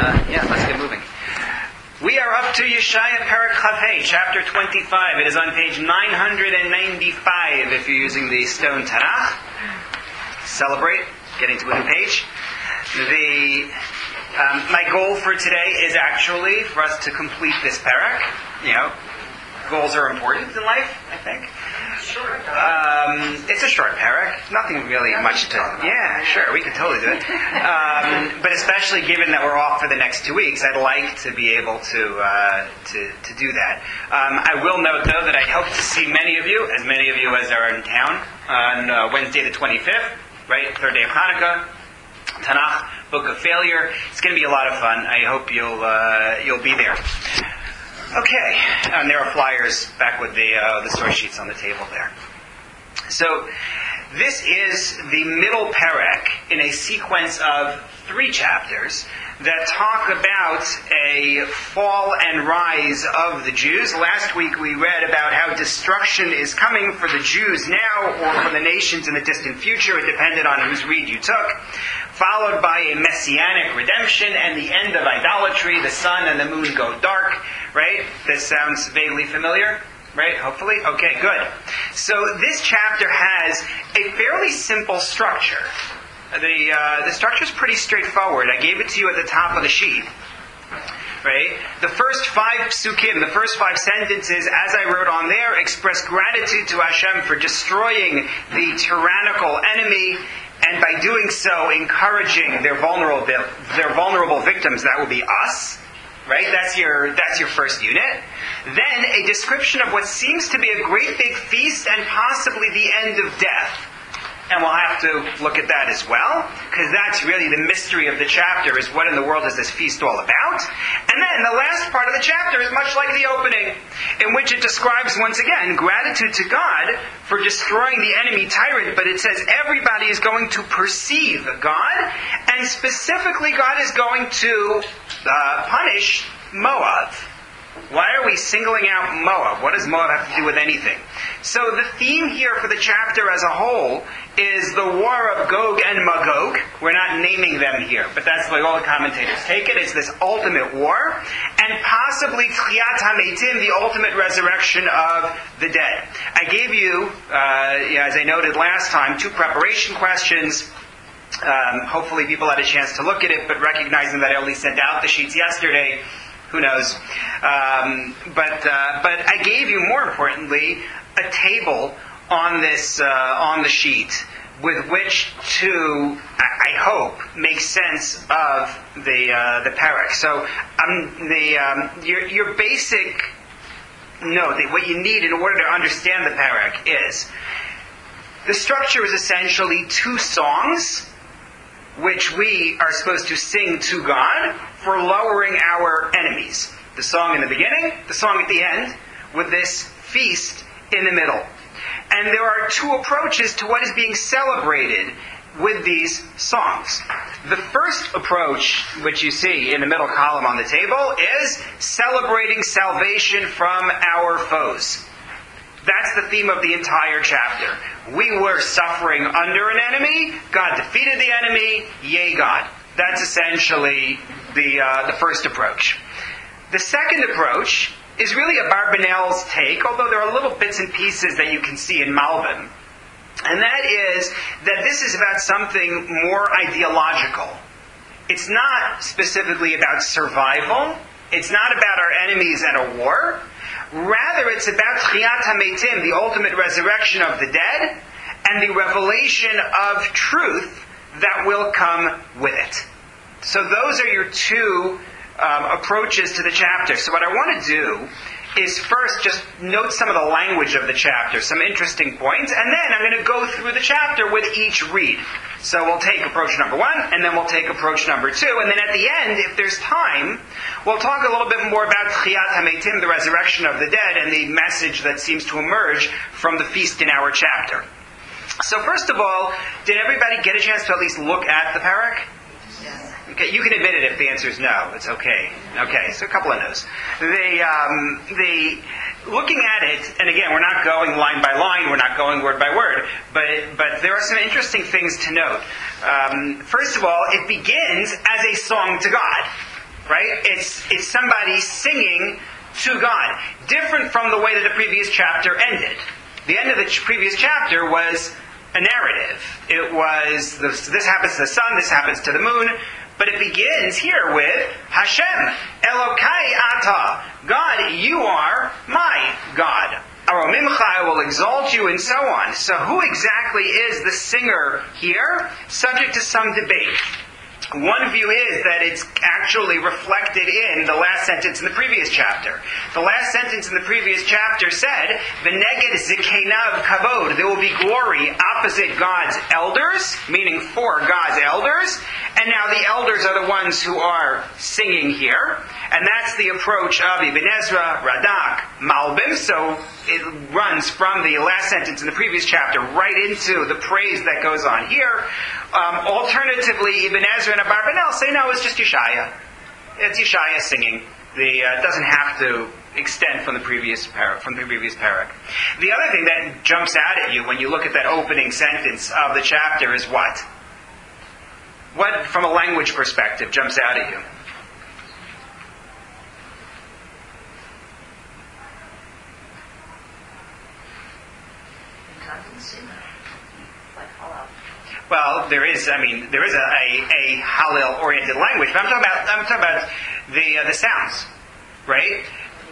let's get moving. We are up to Yeshaya Perek Chavhei, chapter 25. It is on page 995 if you're using the Stone Tanakh. Celebrate getting to a new page. My goal for today is actually for us to complete this Perek. Goals are important in life, I think. It's a short Perek. Nothing really much to... Yeah, sure, we could totally do it. But especially given that we're off for the next 2 weeks, I'd like to be able to do that. I will note, though, that I hope to see many of you as are in town, on Wednesday the 25th, right? Third day of Hanukkah, Tanakh, Book of Failure. It's going to be a lot of fun. I hope you'll be there. Okay, and there are flyers back with the source sheets on the table there. So, this is the middle Perek in a sequence of 3 chapters that talk about a fall and rise of the Jews. Last week we read about how destruction is coming for the Jews now or for the nations in the distant future. It depended on whose read you took. Followed by a messianic redemption and the end of idolatry. The sun and the moon go dark. Right? This sounds vaguely familiar. Right? Hopefully? Okay, good. So this chapter has a fairly simple structure. The structure is pretty straightforward. I gave it to you at the top of the sheet. Right? The first 5 psukim, the first 5 sentences, as I wrote on there, express gratitude to Hashem for destroying the tyrannical enemy, and by doing so, encouraging their vulnerable victims. That will be us. Right? That's your first unit. Then a description of what seems to be a great big feast and possibly the end of death. And we'll have to look at that as well, because that's really the mystery of the chapter, is what in the world is this feast all about? And then the last part of the chapter is much like the opening, in which it describes once again gratitude to God for destroying the enemy tyrant, but it says everybody is going to perceive God, and specifically God is going to punish Moab. Why are we singling out Moab? What does Moab have to do with anything? So the theme here for the chapter as a whole is the war of Gog and Magog. We're not naming them here, but that's the way all the commentators take it. It's this ultimate war, and possibly Tchiyat HaMeitim, the ultimate resurrection of the dead. I gave you, as I noted last time, 2 preparation questions. Hopefully people had a chance to look at it, but recognizing that I only sent out the sheets yesterday, who knows? But I gave you, more importantly, a table on this on the sheet with which to, I hope, make sense of the Perek. So your basic note, that what you need in order to understand the Perek is the structure is essentially 2 songs which we are supposed to sing to God for lowering our enemies. The song in the beginning, the song at the end, with this feast in the middle. And there are 2 approaches to what is being celebrated with these songs. The first approach, which you see in the middle column on the table, is celebrating salvation from our foes. That's the theme of the entire chapter. We were suffering under an enemy. God defeated the enemy. Yay, God. That's essentially the first approach. The second approach is really a Barbanel's take, although there are little bits and pieces that you can see in Malbim. And that is that this is about something more ideological. It's not specifically about survival. It's not about our enemies and a war. Rather, it's about Tchiyat HaMeitim, the ultimate resurrection of the dead, and the revelation of truth that will come with it. So those are your 2 approaches to the chapter. So what I want to do is first just note some of the language of the chapter, some interesting points, and then I'm going to go through the chapter with each read. So we'll take approach number 1, and then we'll take approach number 2, and then at the end, if there's time, we'll talk a little bit more about Tchiyat HaMeitim, the resurrection of the dead, and the message that seems to emerge from the feast in our chapter. So first of all, did everybody get a chance to at least look at the Perek? Yes. Okay, you can admit it if the answer is no. It's okay. Okay, so a couple of no's. Looking at it, and again, we're not going line by line, we're not going word by word, but there are some interesting things to note. First of all, it begins as a song to God. right? It's somebody singing to God. Different from the way that the previous chapter ended. The end of the previous chapter was a narrative. It was, this happens to the sun, this happens to the moon, but it begins here with Hashem, Elokai Ata. God, you are my God. Aromimcha, I will exalt you, and so on. So who exactly is the singer here? Subject to some debate. One view is that it's actually reflected in the last sentence in the previous chapter. The last sentence in the previous chapter said, V'neged zikenav kavod, there will be glory opposite God's elders, meaning for God's elders, and now the elders are the ones who are singing here, and that's the approach of Ibn Ezra, Radak, Malbim, so it runs from the last sentence in the previous chapter right into the praise that goes on here. Alternatively, Ibn Ezra and Abarbanel say, no, it's just Yeshaya. It's Yeshaya singing. It doesn't have to extend from the previous parak. The other thing that jumps out at you when you look at that opening sentence of the chapter is what? What, from a language perspective, jumps out at you? Well, there is a Hallel-oriented language, but I'm talking about the sounds, right?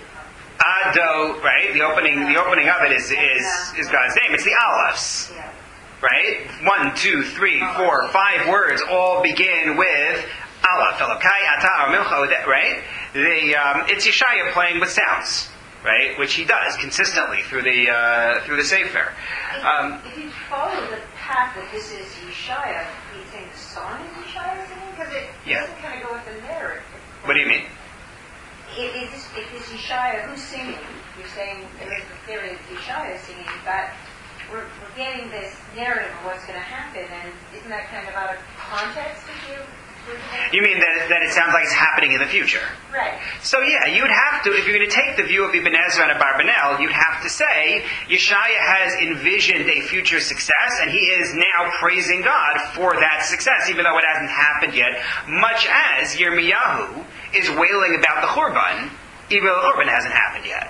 Ado, right? The opening of it is God's name. It's the Alephs, right? 1, 2, 3, 4, 5 words all begin with Aleph, Elokai, Ata, Milcha, right? It's Yeshaya playing with sounds, right? Which he does consistently through the Sefer. If you follow the path that this is Yeshaya, do you think the song is Yeshaya singing? Because it doesn't kind of go with the narrative. What do you mean? If it's Yeshaya who's singing, you're saying there's the theory of Yeshaya singing, but we're getting this narrative of what's going to happen, and isn't that kind of out of context if you... You mean that it sounds like it's happening in the future? Right. So yeah, you would have to, if you're going to take the view of Ibn Ezra and Abarbanel, you'd have to say, Yeshaya has envisioned a future success, and he is now praising God for that success, even though it hasn't happened yet, much as Yirmiyahu is wailing about the Churban, even though the Churban hasn't happened yet.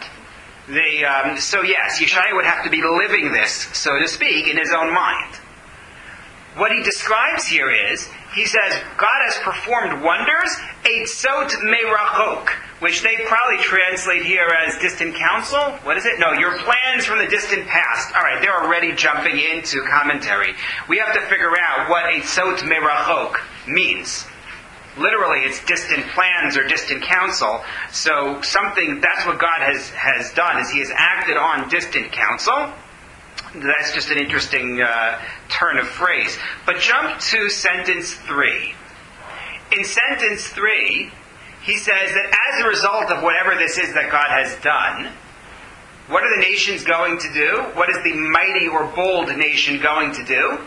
So yes, Yeshaya would have to be living this, so to speak, in his own mind. What he describes here is, he says, God has performed wonders, Eitzot Merachok, which they probably translate here as distant counsel. What is it? No, your plans from the distant past. All right, they're already jumping into commentary. We have to figure out what Eitzot Merachok means. Literally, it's distant plans or distant counsel. So that's what God has done, is he has acted on distant counsel. That's just an interesting turn of phrase. But jump to sentence 3. In sentence 3, he says that as a result of whatever this is that God has done, what are the nations going to do? What is the mighty or bold nation going to do?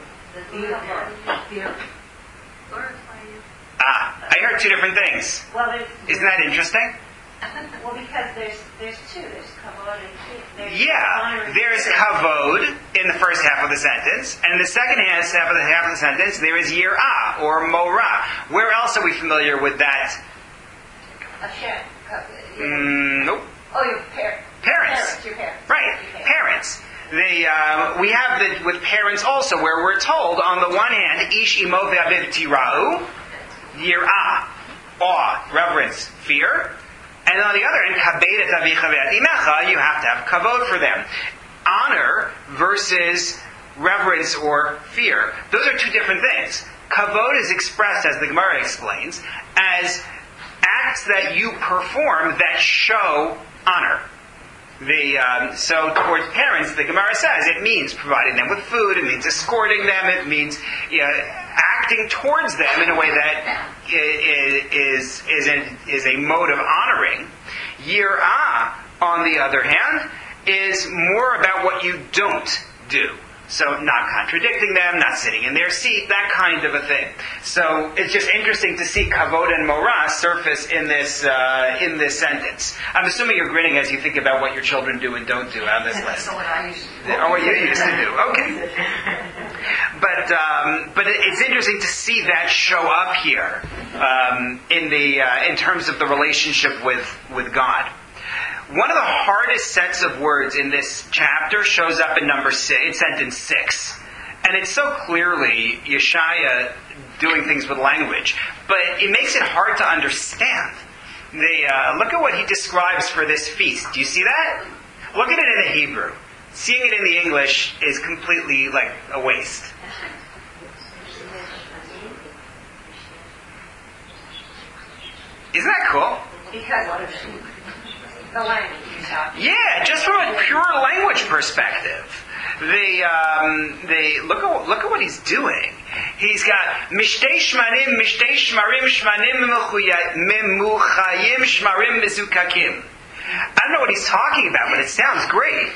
I heard two different things. Isn't that interesting? Well, because there's two. There's kavod and there's kavod in the first half of the sentence, and in the second half of the sentence there is yirah or morah. Where else are we familiar with that? Hashem. Nope. Oh, your parents. Your parents. Right, parents. We have with parents also, where we're told on the one hand, ish imo ve'aviv tira'u, yirah, awe, reverence, fear. And on the other end, kabed et avicha ve'et imecha, you have to have kavod for them. Honor versus reverence or fear. Those are two different things. Kavod is expressed, as the Gemara explains, as acts that you perform that show honor. So towards parents, the Gemara says it means providing them with food, it means escorting them, it means acting towards them in a way that is a mode of honoring. Yirah, on the other hand, is more about what you don't do. So not contradicting them, not sitting in their seat, that kind of a thing. So it's just interesting to see kavod and morah surface in this sentence. I'm assuming you're grinning as you think about what your children do and don't do on this list. That's what I used to do. Or what you used to do. Okay. But it's interesting to see that show up here in terms of the relationship with God. One of the hardest sets of words in this chapter shows up in sentence 6. And it's so clearly Yeshaya doing things with language. But it makes it hard to understand. Look at what he describes for this feast. Do you see that? Look at it in the Hebrew. Seeing it in the English is completely like a waste. Isn't that cool? Because the language. Yeah, just from a pure language perspective. Look at what he's doing. He's got mishtei shmarim shmarim memuchayim shmarim mezukakim. I don't know what he's talking about, but it sounds great.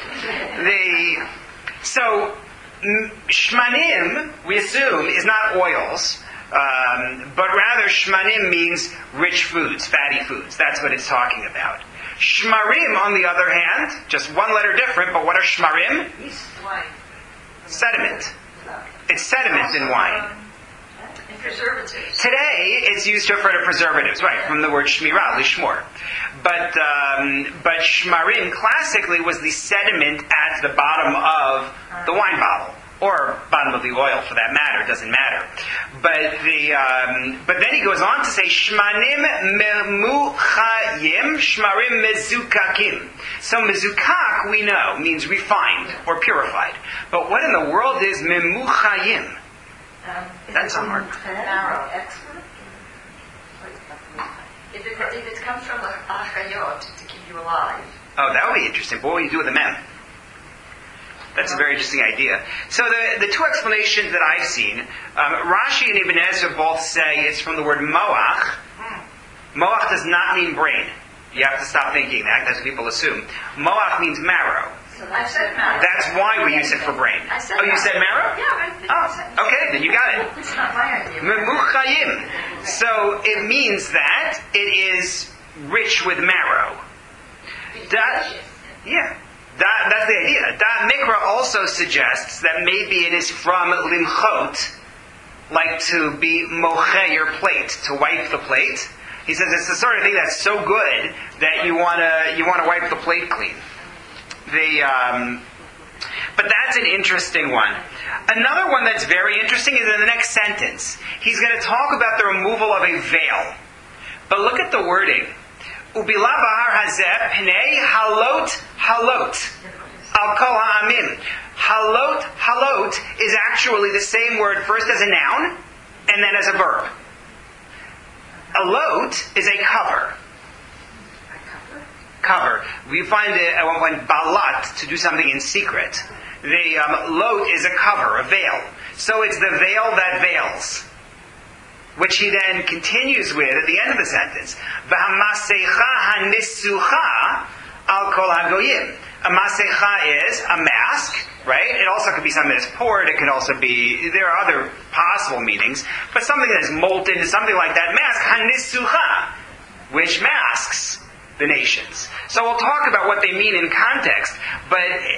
So shmanim, we assume, is not oils, but rather shmanim means rich foods, fatty foods. That's what it's talking about. Shmarim, on the other hand, just one letter different, but what are shmarim? Wine. Sediment. It's sediment in wine. And preservatives. Today, it's used to refer to preservatives, right, from the word shmirah, lishmor. But shmarim classically was the sediment at the bottom of the wine bottle. Or bottom of the oil, for that matter, doesn't matter. But then he goes on to say, Shmanim memuchayim, shmarim mezukakim. So mezukak, we know, means refined or purified. But what in the world is memuchayim? That's a hard Narrow. If it comes from the achayot, to keep you alive. Oh, that would be interesting. But what do you do with the mem? That's a very interesting idea. So the two explanations that I've seen, Rashi and Ibn Ezra both say it's from the word moach. Moach does not mean brain. You have to stop thinking that. That's what people assume. Moach means marrow. So I said marrow. That's why we use it for brain. I said you said marrow? Yeah. Oh, okay, then you got it. It's not my idea. Memuchayim. So it means that it is rich with marrow. That's the idea. Da Mikra also suggests that maybe it is from limchot, like to be moche your plate, to wipe the plate. He says it's the sort of thing that's so good that you want to wipe the plate clean. But that's an interesting one. Another one that's very interesting is in the next sentence. He's going to talk about the removal of a veil. But look at the wording. Ubila bahar hazeh pnei halot al kol ha'amim. Halot is actually the same word first as a noun and then as a verb. Alot is a cover. Cover. We find it at one point balat, to do something in secret. The lot is a cover, a veil. So it's the veil that veils. Which he then continues with at the end of the sentence. V'hamasecha hanisucha al kol hagoyim. A masecha is a mask, right? It also could be something that's poured. It could also be, there are other possible meanings. But something that is molten, something like that. Mask, hanisucha, which masks the nations. So we'll talk about what they mean in context. But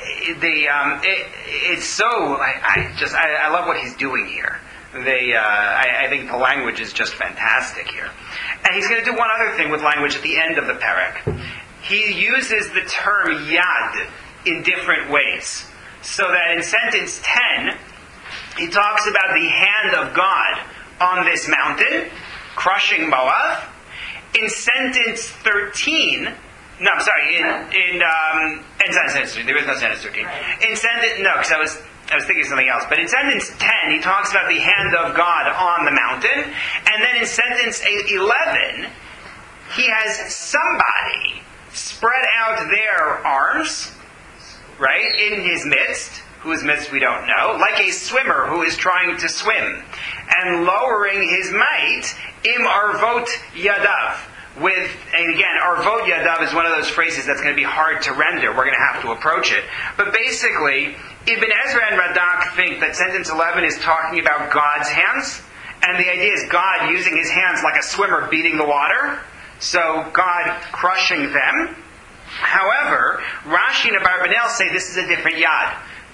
it's so, I love what he's doing here. I think the language is just fantastic here. And he's going to do one other thing with language at the end of the parak. He uses the term yad in different ways. So that in sentence 10, he talks about the hand of God on this mountain, crushing Moab. In sentence 13, no, I'm sorry, in sentence 13, there is no sentence 13. In sentence, no, because I was thinking of something else. But in sentence 10, he talks about the hand of God on the mountain. And then in sentence 11, he has somebody spread out their arms, right, in his midst, whose midst we don't know, like a swimmer who is trying to swim, and lowering his might, im arvot yadav. And again, arvot yadav is one of those phrases that's going to be hard to render. We're going to have to approach it. But basically, Ibn Ezra and Radak think that sentence 11 is talking about God's hands, and the idea is God using his hands like a swimmer beating the water, so God crushing them. However, Rashi and Abarbanel say this is a different yad.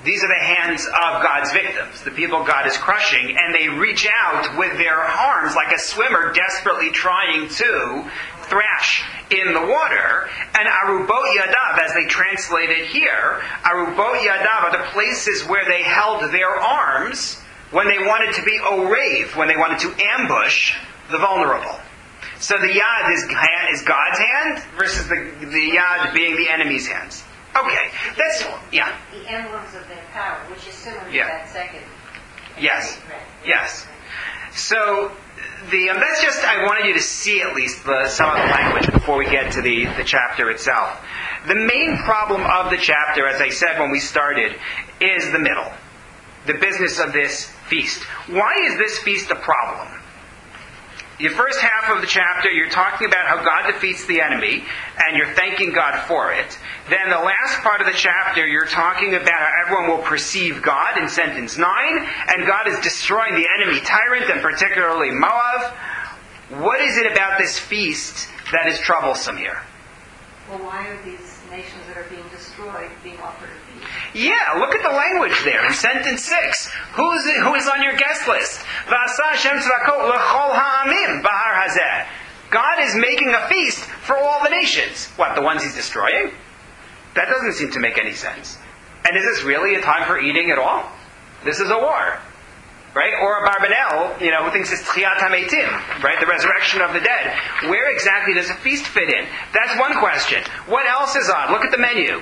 These are the hands of God's victims, the people God is crushing, and they reach out with their arms like a swimmer desperately trying to thrash in the water. And arubot yadav, as they translate it here, arubot yadav are the places where they held their arms when they wanted to be orev, when they wanted to ambush the vulnerable. So the yad is God's hand versus the yad being the enemy's hands. Okay, that's, yeah. The emblems of their power, which is similar to Yeah. that second. Yes, yes. So, that's just, I wanted you to see at least some of the language before we get to the chapter itself. The main problem of the chapter, as I said when we started, is the middle. The business of this feast. Why is this feast a problem? The first half of the chapter, you're talking about how God defeats the enemy, and you're thanking God for it. Then the last part of the chapter, you're talking about how everyone will perceive God in sentence 9, and God is destroying the enemy tyrant, and particularly Moab. What is it about this feast that is troublesome here? Well, why are these nations that are being destroyed being offered a feast? Yeah, look at the language there in sentence 6. Who is on your guest list? V'asa Hashem tzvakot l'chol ha'amim b'har hazeh. God is making a feast for all the nations. What, the ones He's destroying? That doesn't seem to make any sense. And is this really a time for eating at all? This is a war. Right? Or a Barbanel, who thinks it's Tchiyat HaMeitim, right? The resurrection of the dead. Where exactly does a feast fit in? That's one question. What else is on? Look at the menu.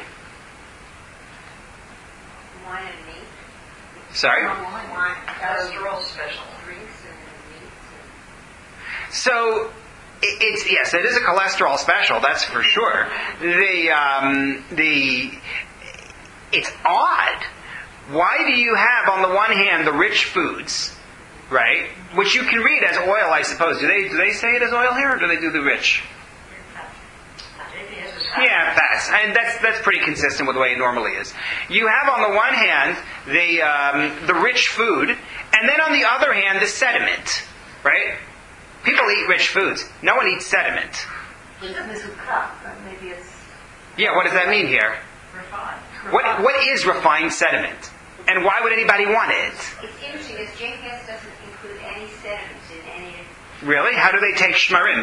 Wine and meat. Sorry? Wine. Cholesterol special. Drinks and meats. So, it is a cholesterol special, that's for sure. It's odd. Why do you have, on the one hand, the rich foods, right? Which you can read as oil, I suppose. Do they say it as oil here, or do they do the rich? Yeah, fats. And that's pretty consistent with the way it normally is. You have, on the one hand, the rich food, and then on the other hand, the sediment, right? People eat rich foods. No one eats sediment. Maybe it's Yeah, what does that mean here? Refined. What is refined sediment? And why would anybody want it? It's interesting because JPS doesn't include any sediments in any of Really? How do they take shmarim?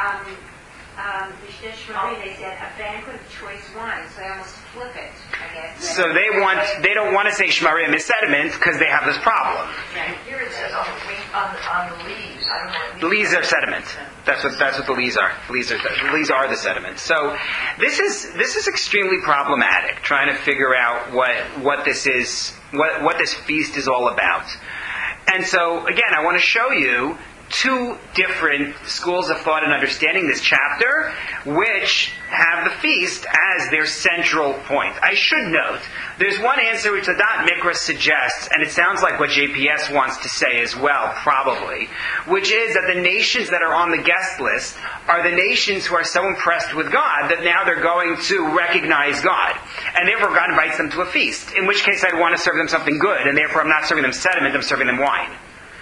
the Shmari, they said a banquet of choice wine, so they almost flip it, I guess. So they don't want to say shmarim is sediment because they have this problem. Yeah, here it says on the leaves. I don't know. The leaves are sediment. That's what the leaves are. The leaves are the sediment. So this is extremely problematic. Trying to figure out what this is, what this feast is all about. And so again, I want to show you two different schools of thought in understanding this chapter, which have the feast as their central point. I should note, there's one answer which Adat Mikra suggests, and it sounds like what JPS wants to say as well, probably, which is that the nations that are on the guest list are the nations who are so impressed with God that now they're going to recognize God. And therefore God invites them to a feast, in which case I'd want to serve them something good, and therefore I'm not serving them sediment, I'm serving them wine.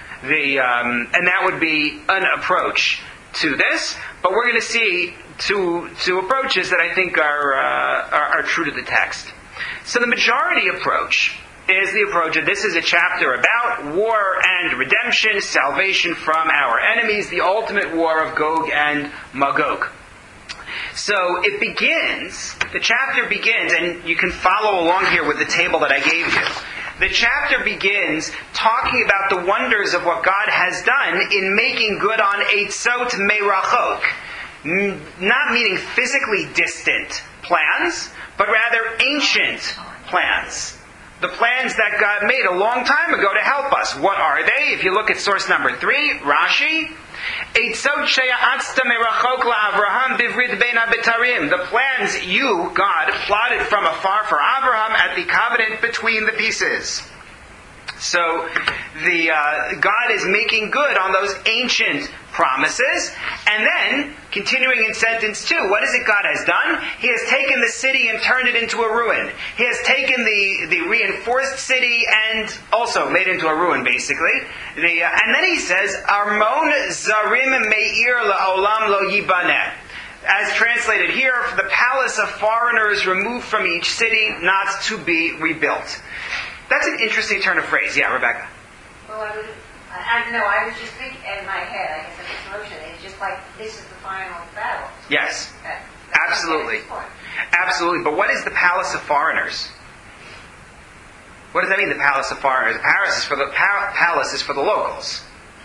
And that would be an approach to this, but we're going to see two approaches that I think are true to the text. So the majority approach is the approach that this is a chapter about war and redemption, salvation from our enemies, the ultimate war of Gog and Magog. So the chapter begins, and you can follow along here with the table that I gave you. The chapter begins talking about the wonders of what God has done in making good on Eitzot Meirachok. Not meaning physically distant plans, but rather ancient plans. The plans that God made a long time ago to help us. What are they? If you look at source number 3, Rashi, Eitzot she'atzta merachok la'Avraham bivrit bein habetarim. The plans you, God, plotted from afar for Abraham at the covenant between the pieces. So God is making good on those ancient promises. And then, continuing in sentence 2, what is it God has done? He has taken the city and turned it into a ruin. He has taken the reinforced city and also made it into a ruin, basically. And then he says, Armon zarim me'ir la'olam lo yibaneh. as translated here, the palace of foreigners removed from each city, not to be rebuilt. That's an interesting turn of phrase. Yeah, Rebecca. Well, I was just thinking in my head, I guess I just motion, it's just like this is the final battle. Yes, That's absolutely. the point. Absolutely. But what is the palace of foreigners? What does that mean, the palace of foreigners? The palace is for the locals.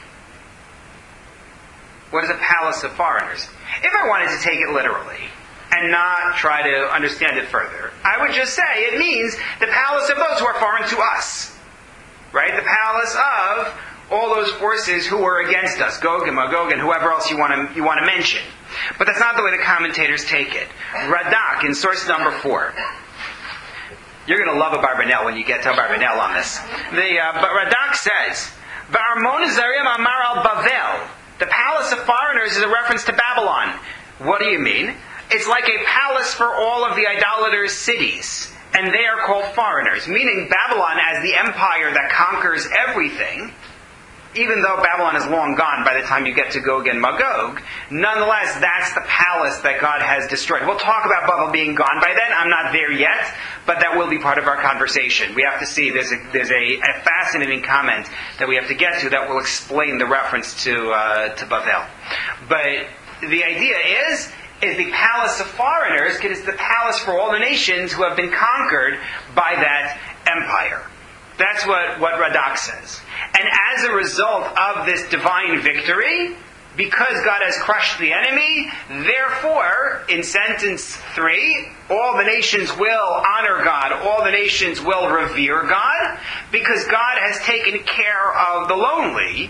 What is a palace of foreigners? If I wanted to take it literally and not try to understand it further, I would just say it means the palace of those who are foreign to us. Right? The palace of all those forces who were against us, Gog and Magog and whoever else you want to mention. But that's not the way the commentators take it. Radak, in source number 4. You're going to love a Barbanel when you get to a Barbanel on this. But Radak says, V'armon Zarim Amar al Bavel. The palace of foreigners is a reference to Babylon. What do you mean? It's like a palace for all of the idolaters' cities. And they are called foreigners. Meaning Babylon as the empire that conquers everything, even though Babylon is long gone by the time you get to Gog and Magog, nonetheless, that's the palace that God has destroyed. We'll talk about Babel being gone by then. I'm not there yet, but that will be part of our conversation. We have to see, there's a fascinating comment that we have to get to that will explain the reference to Babel. But the idea is the palace of foreigners, it is the palace for all the nations who have been conquered by that empire. That's what Radak says. And as a result of this divine victory, because God has crushed the enemy, therefore, in sentence 3, all the nations will honor God, all the nations will revere God, because God has taken care of the lowly,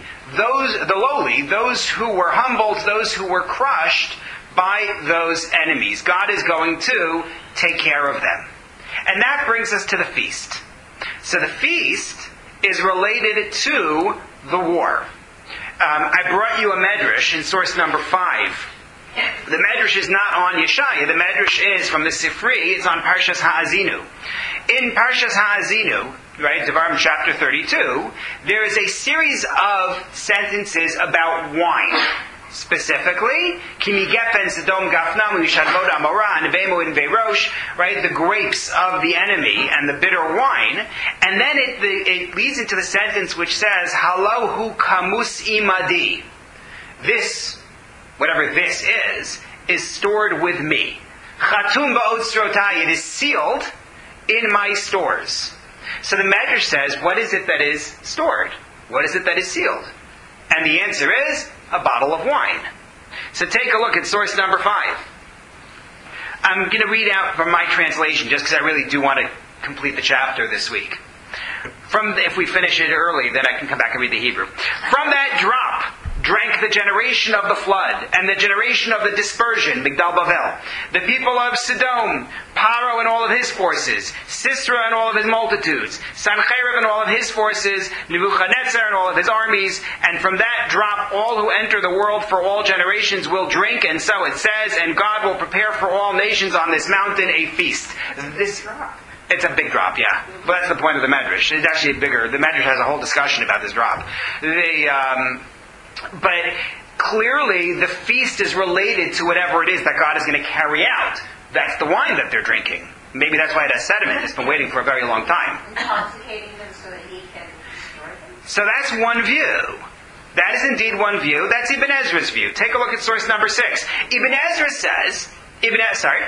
those who were humbled, those who were crushed by those enemies. God is going to take care of them. And that brings us to the feast. So the feast is related to the war. I brought you a medrash in source number 5. The medrash is not on Yeshaya. The medrash is from the Sifri. It's on Parshas Ha'azinu. In Parshas Ha'azinu, right, Devarim chapter 32, there is a series of sentences about wine. Specifically, Kimi Gefen, Sodom, Gafnam, Yishadmod, Amorah, Nevemu, and Veirosh, right, the grapes of the enemy and the bitter wine. And then it leads into the sentence which says, Halohu kamus imadi. This, whatever this is stored with me. Chatum ba'otzrotai, it is sealed in my stores. So the Medrash says, what is it that is stored? What is it that is sealed? And the answer is, a bottle of wine. So take a look at source number 5. I'm going to read out from my translation just because I really do want to complete the chapter this week. If we finish it early, then I can come back and read the Hebrew. From that drop drank the generation of the flood and the generation of the dispersion, Migdal Bavel, the people of Sodom, Paro and all of his forces, Sisera and all of his multitudes, Sancherib and all of his forces, Nebuchadnezzar and all of his armies, and from that drop all who enter the world for all generations will drink, and so it says, and God will prepare for all nations on this mountain a feast. It's a big drop, yeah. But that's the point of the Medrash. It's actually bigger. The Medrash has a whole discussion about this drop. But clearly the feast is related to whatever it is that God is going to carry out. That's the wine that they're drinking. Maybe that's why it has sediment. It's been waiting for a very long time. Intoxicating them so that he can destroy them? So that's one view. That is indeed one view. That's Ibn Ezra's view. Take a look at source number 6. Ibn Ezra says... I think we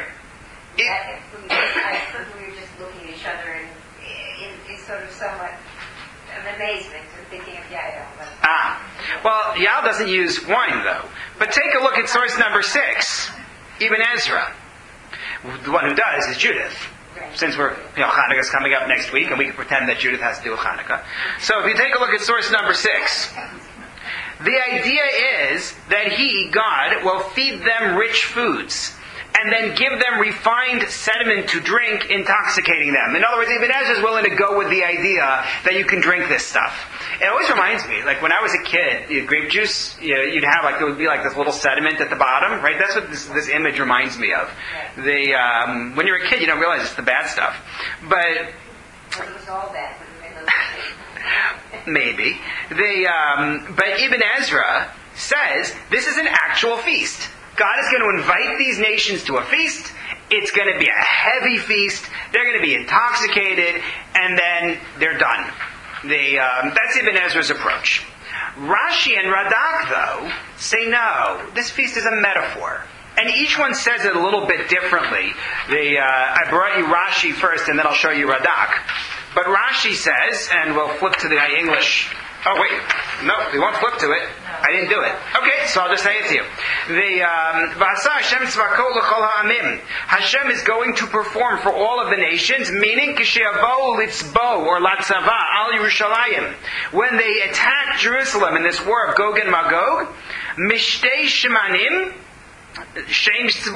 were just looking at each other in sort of somewhat of amazement and thinking of Yael. Well, Yael doesn't use wine, though. But take a look at source number 6, Ibn Ezra. The one who does is Judith. Since Hanukkah's coming up next week, and we can pretend that Judith has to do with Hanukkah. So if you take a look at source number 6, the idea is that he, God, will feed them rich foods, and then give them refined sediment to drink, intoxicating them. In other words, Ibn Ezra is willing to go with the idea that you can drink this stuff. It always reminds me, like when I was a kid, grape juice, you'd have there would be like this little sediment at the bottom, right? That's what this image reminds me of. When you're a kid, you don't realize it's the bad stuff. But It was all bad. maybe. But Ibn Ezra says this is an actual feast. God is going to invite these nations to a feast. It's going to be a heavy feast. They're going to be intoxicated, and then they're done. That's Ibn Ezra's approach. Rashi and Radak, though, say no, this feast is a metaphor. And each one says it a little bit differently. I brought you Rashi first, and then I'll show you Radak. But Rashi says, and we'll flip to the English. Oh, wait. No, we won't flip to it. I didn't do it. Okay, so I'll just say it to you. Hashem is going to perform for all of the nations, meaning Kisheavo Litzbo or Latzava al Yerushalayim. When they attack Jerusalem in this war of Gog and Magog, Mishtei Shemanim, they're going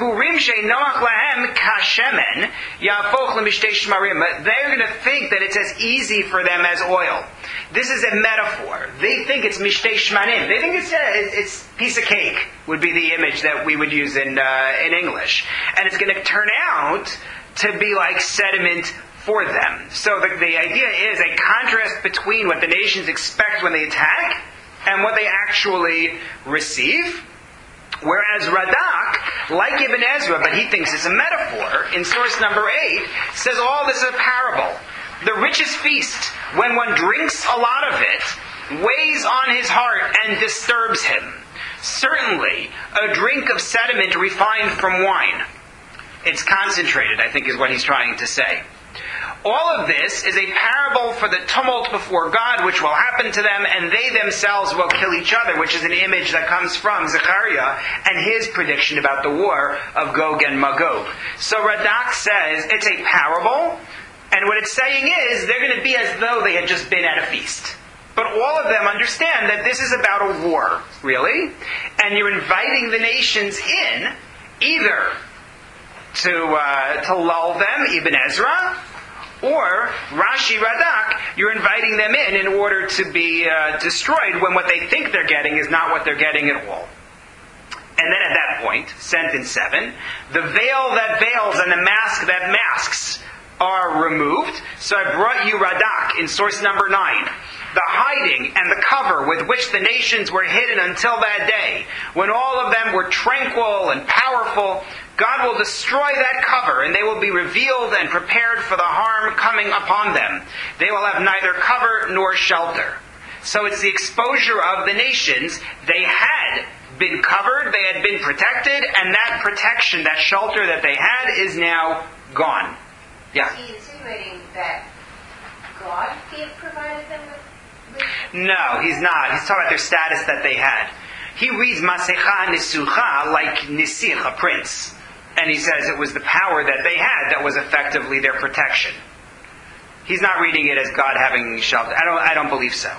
to think that it's as easy for them as oil. This is a metaphor. They think it's mishtei shmanim. They think it's piece of cake would be the image that we would use in English. And it's going to turn out to be like sediment for them. So the idea is a contrast between what the nations expect when they attack and what they actually receive. Whereas Radak, like Ibn Ezra, but he thinks it's a metaphor, in source number 8, says all this is a parable. The richest feast, when one drinks a lot of it, weighs on his heart and disturbs him. Certainly, a drink of sediment refined from wine. It's concentrated, I think is what he's trying to say. All of this is a parable for the tumult before God, which will happen to them, and they themselves will kill each other, which is an image that comes from Zechariah and his prediction about the war of Gog and Magog. So Radak says it's a parable, and what it's saying is they're going to be as though they had just been at a feast. But all of them understand that this is about a war, really, and you're inviting the nations in either to lull them, Ibn Ezra, or Rashi Radak, you're inviting them in order to be destroyed when what they think they're getting is not what they're getting at all. And then at that point, sentence 7, the veil that veils and the mask that masks are removed. So I brought you Radak in source number 9. The hiding and the cover with which the nations were hidden until that day, when all of them were tranquil and powerful, God will destroy that cover, and they will be revealed and prepared for the harm coming upon them. They will have neither cover nor shelter. So it's the exposure of the nations. They had been covered, they had been protected, and that protection, that shelter that they had is now gone. Yeah? Is he insinuating that God provided them with... No, he's not. He's talking about their status that they had. He reads Masecha Nisucha like Nisich, a prince. And he says it was the power that they had that was effectively their protection. He's not reading it as God having shelter. I don't believe so.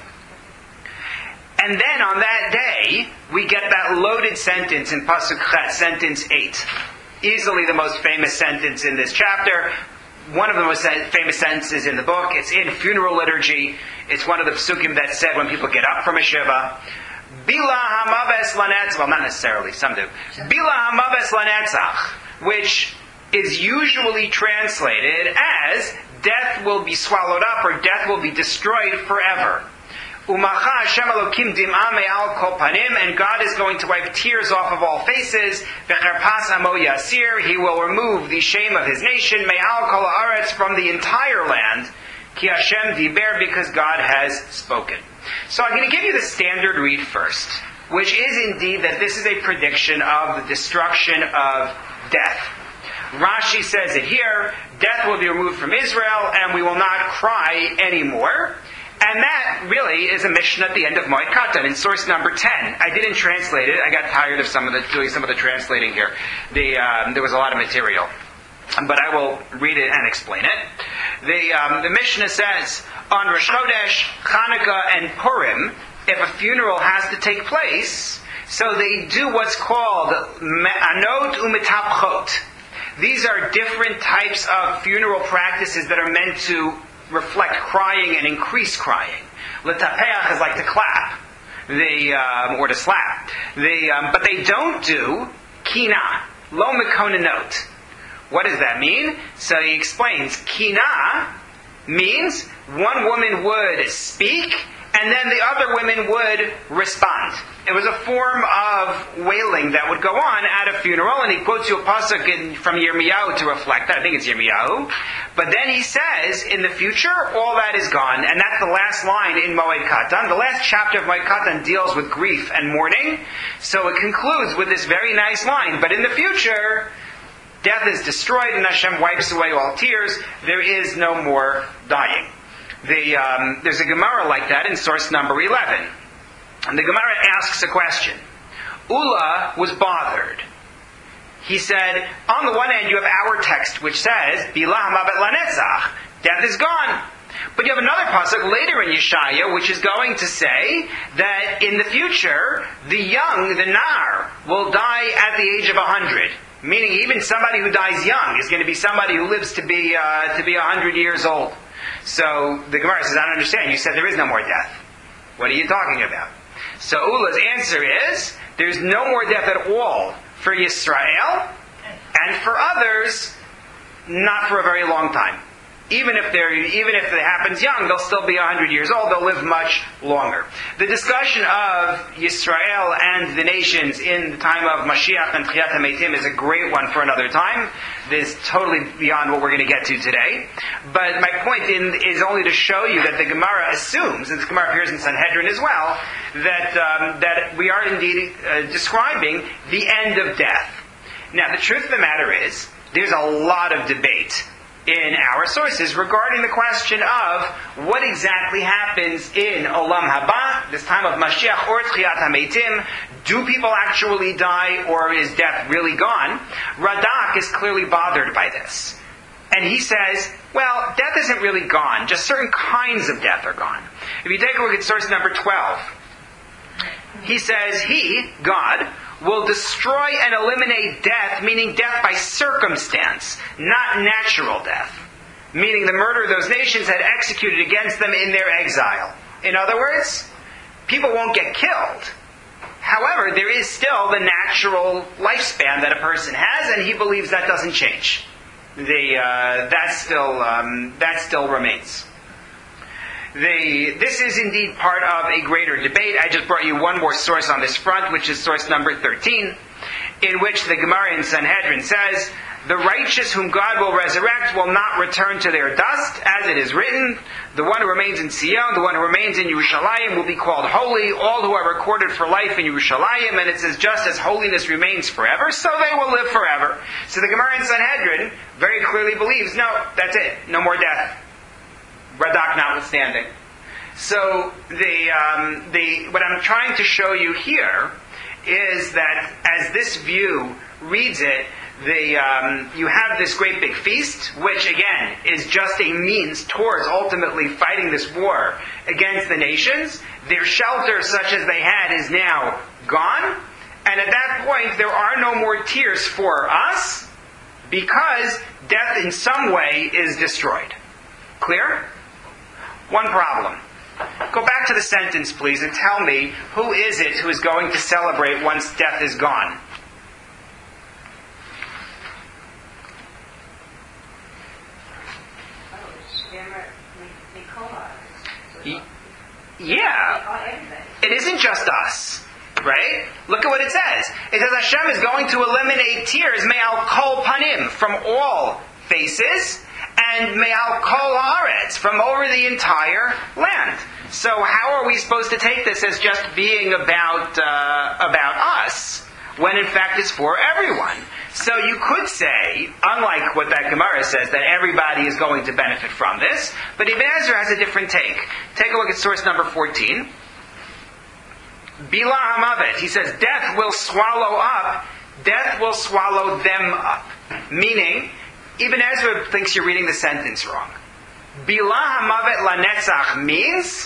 And then on that day, we get that loaded sentence in Pasuk Chet, sentence 8. Easily the most famous sentence in this chapter. One of the most famous sentences in the book. It's in funeral liturgy. It's one of the psukim that said when people get up from a shiva, Bila hamaves lanetzach. Well, not necessarily, some do. Bila hamaves lanetzach, which is usually translated as death will be swallowed up or death will be destroyed forever. Umacha Hashem Elokim dim'ah me'al kol panim, and God is going to wipe tears off of all faces. V'cherpas amo yasir, He will remove the shame of His nation, me'al kol haaretz, from the entire land. Ki Hashem diber, because God has spoken. So I'm going to give you the standard read first, which is indeed that this is a prediction of the destruction of death. Rashi says it here, death will be removed from Israel, and we will not cry anymore. And that really is a mission at the end of Moed Katan in source number 10. I didn't translate it. I got tired of doing some of the translating here. There was a lot of material. But I will read it and explain it. The Mishnah says, on Rosh Chodesh, Chanukah, and Purim, if a funeral has to take place, so they do what's called Anot U'Metapchot. These are different types of funeral practices that are meant to reflect crying and increase crying. L'tapeach is like to clap, or to slap. But they don't do kina, lo mekonanot. What does that mean? So he explains, kina means one woman would speak and then the other women would respond. It was a form of wailing that would go on at a funeral, and he quotes you a pasuk from Yirmiyahu to reflect that. I think it's Yirmiyahu. But then he says, in the future, all that is gone, and that's the last line in Moed Katan. The last chapter of Moed Katan deals with grief and mourning, so it concludes with this very nice line. But in the future, death is destroyed, and Hashem wipes away all tears. There is no more dying. There's a Gemara like that in source number 11. And the Gemara asks a question. Ula was bothered. He said, on the one hand, you have our text which says, Bilah Mavet Lanetzach, death is gone. But you have another pasuk later in Yeshaya which is going to say that in the future, the young, the Nar, will die at the age of 100. Meaning even somebody who dies young is going to be somebody who lives to be 100 years old. So the Gemara says, I don't understand. You said there is no more death. What are you talking about? So Ula's answer is, there's no more death at all for Yisrael, and for others, not for a very long time. Even if it happens young, they'll still be 100 years old. They'll live much longer. The discussion of Yisrael and the nations in the time of Mashiach and Tchiyat HaMeitim is a great one for another time. This is totally beyond what we're going to get to today. But my point is only to show you that the Gemara assumes, and the Gemara appears in Sanhedrin as well, that we are indeed describing the end of death. Now, the truth of the matter is, there's a lot of debate in our sources regarding the question of what exactly happens in Olam Haba, this time of Mashiach or Tchiyat HaMeitim. Do people actually die, or is death really gone? Radak is clearly bothered by this. And he says, well, death isn't really gone, just certain kinds of death are gone. If you take a look at source number 12, he says, He, God, will destroy and eliminate death, meaning death by circumstance, not natural death. Meaning the murder those nations had executed against them in their exile. In other words, people won't get killed. However, there is still the natural lifespan that a person has, and he believes that doesn't change. That still remains. This is indeed part of a greater debate. I just brought you one more source on this front, which is source number 13, in which the Gemara in Sanhedrin says, the righteous whom God will resurrect will not return to their dust, as it is written, the one who remains in Sion, the one who remains in Yerushalayim will be called holy, all who are recorded for life in Yerushalayim, and it says, just as holiness remains forever, so they will live forever. So the Gemara in Sanhedrin very clearly believes, no, that's it, no more death. Radak notwithstanding. So what I'm trying to show you here is that as this view reads it, you have this great big feast, which again is just a means towards ultimately fighting this war against the nations. Their shelter, such as they had, is now gone, and at that point there are no more tears for us because death in some way is destroyed. Clear? One problem. Go back to the sentence, please, and tell me, who is it who is going to celebrate once death is gone? Yeah. It isn't just us, right? Look at what it says. It says Hashem is going to eliminate tears, me'al kol panim, from all faces, and me'al kol haaretz, from over the entire land. So how are we supposed to take this as just being about us, when in fact it's for everyone? So you could say, unlike what that Gemara says, that everybody is going to benefit from this, but Ibn Ezra has a different take. Take a look at source number 14. Bilah hamavet. He says, death will swallow them up. Meaning, Ibn Ezra thinks you're reading the sentence wrong. Bilah hamavet lanetzach means,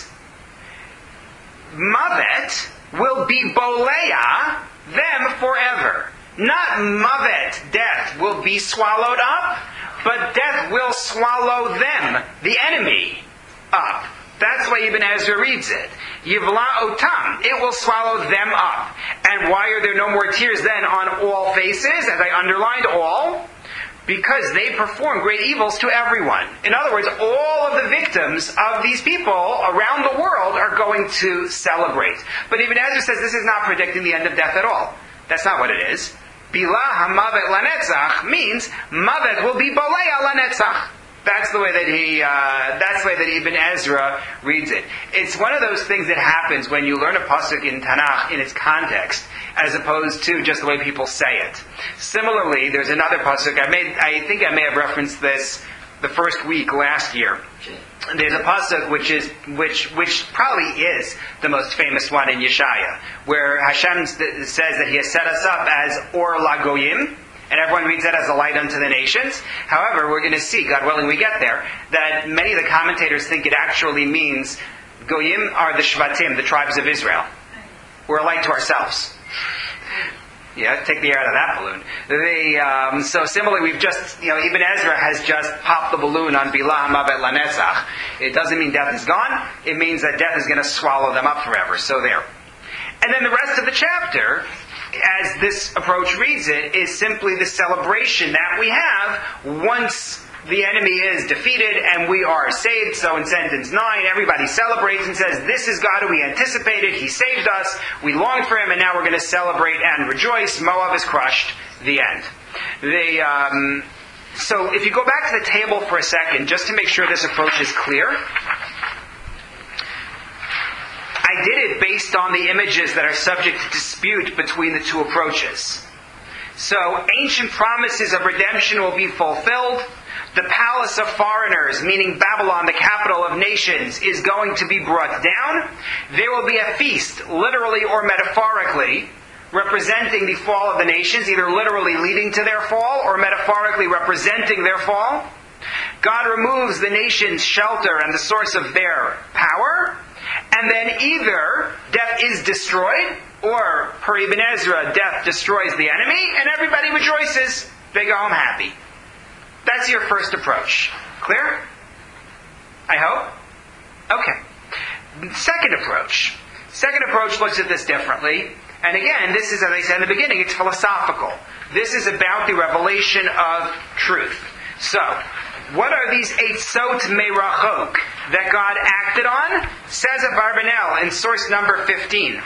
mavet will be boleah them forever. Not mavet, death, will be swallowed up, but death will swallow them, the enemy, up. That's why Ibn Ezra reads it. Yivla otam, it will swallow them up. And why are there no more tears then on all faces, as I underlined all? because they perform great evils to everyone. In other words, all of the victims of these people around the world are going to celebrate. But Ibn Ezra says this is not predicting the end of death at all. That's not what it is. Bila hamavet lanetzach means mavet will be balei lanetzach. That's the way that Ibn Ezra reads it. It's one of those things that happens when you learn a pasuk in Tanakh in its context, as opposed to just the way people say it. Similarly, there's another pasuk. I think I may have referenced this the first week last year. There's a pasuk which probably is the most famous one in Yeshaya, where Hashem says that He has set us up as Or Lagoyim. And everyone reads that as a light unto the nations. However, we're going to see, God willing we get there, that many of the commentators think it actually means Goyim are the Shvatim, the tribes of Israel. We're a light to ourselves. Yeah, take the air out of that balloon. So similarly, we've just, Ibn Ezra has just popped the balloon on Bilah Mavet Lanetzach. It doesn't mean death is gone. It means that death is going to swallow them up forever. So there. And then the rest of the chapter, as this approach reads it, is simply the celebration that we have once the enemy is defeated and we are saved. So in sentence 9, everybody celebrates and says, this is God who we anticipated. He saved us. We longed for Him, and now we're going to celebrate and rejoice. Moab is crushed. The end. So if you go back to the table for a second, just to make sure this approach is clear, I did it based on the images that are subject to dispute between the two approaches. So, ancient promises of redemption will be fulfilled. The palace of foreigners, meaning Babylon, the capital of nations, is going to be brought down. There will be a feast, literally or metaphorically, representing the fall of the nations, either literally leading to their fall or metaphorically representing their fall. God removes the nation's shelter and the source of their power. And then either death is destroyed, or, per Ibn Ezra, death destroys the enemy, and everybody rejoices. They go home happy. That's your first approach. Clear? I hope? Okay. Second approach. Second approach looks at this differently. And again, this is, as I said in the beginning, it's philosophical. This is about the revelation of truth. So, what are these Eitzot Merachok that God acted on? Says Abarbanel in source number 15.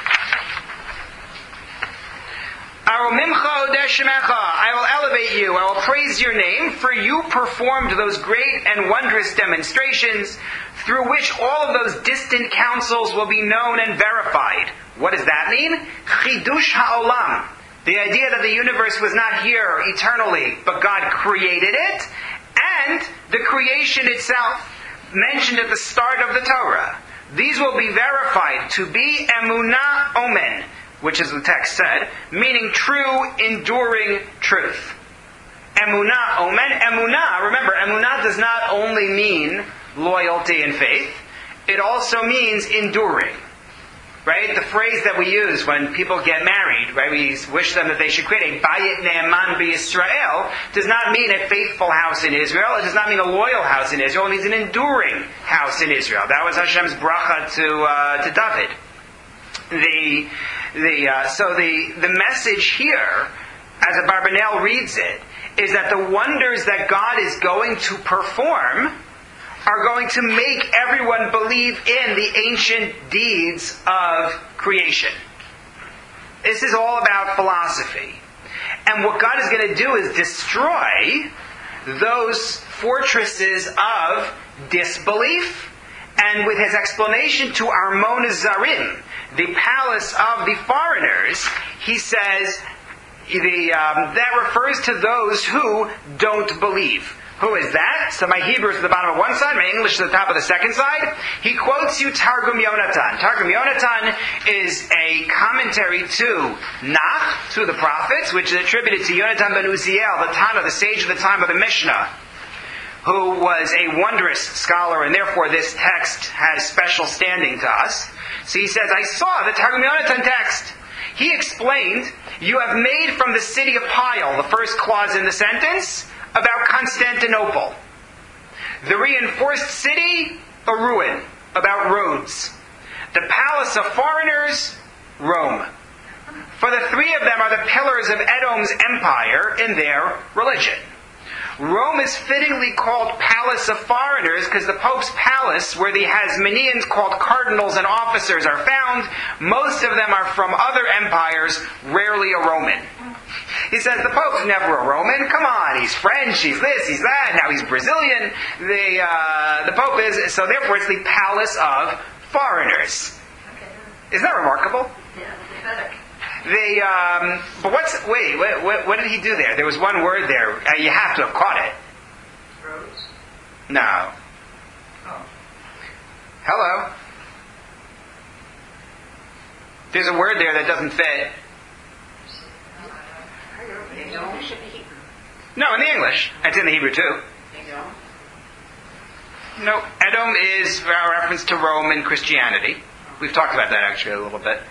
I will elevate you, I will praise your name, for you performed those great and wondrous demonstrations through which all of those distant counsels will be known and verified. What does that mean? Chidush ha'olam. The idea that the universe was not here eternally, but God created it, and the creation itself mentioned at the start of the Torah. These will be verified to be emunah omen, which is the text said, meaning true, enduring truth. Emunah omen. Emunah, remember, emunah does not only mean loyalty and faith, it also means enduring. Right? The phrase that we use when people get married, right? We wish them that they should create a bayit ne'eman b'Yisrael, does not mean a faithful house in Israel. It does not mean a loyal house in Israel. It means an enduring house in Israel. That was Hashem's bracha to David. So the message here, as Abarbanel reads it, is that the wonders that God is going to perform are going to make everyone believe in the ancient deeds of creation. This is all about philosophy. And what God is going to do is destroy those fortresses of disbelief. And with his explanation to Armon Zarim, the palace of the foreigners, he says that refers to those who don't believe. Who is that? So my Hebrew is at the bottom of one side, my English is at the top of the second side. He quotes you Targum Yonatan. Targum Yonatan is a commentary to Nach, to the prophets, which is attributed to Yonatan ben Uziel, the Tana, the sage of the time of the Mishnah, who was a wondrous scholar, and therefore this text has special standing to us. So he says, I saw the Targum Yonatan text. He explained, you have made from the city of Pile, the first clause in the sentence, about Constantinople. The reinforced city, a ruin, about roads. The palace of foreigners, Rome. For the three of them are the pillars of Edom's empire in their religion. Rome is fittingly called Palace of Foreigners because the Pope's palace, where the Hasmoneans called cardinals and officers are found, most of them are from other empires, rarely a Roman. He says the Pope's never a Roman. Come on, he's French, he's this, he's that, now he's Brazilian. The Pope is, so therefore it's the Palace of Foreigners. Isn't that remarkable? Yeah, But what did he do there? There was one word there. You have to have caught it. Rose? No. Oh. Hello? There's a word there that doesn't fit. It should be Hebrew. No, in the English. It's in the Hebrew too. No, Edom is a reference to Rome and Christianity. We've talked about that actually a little bit.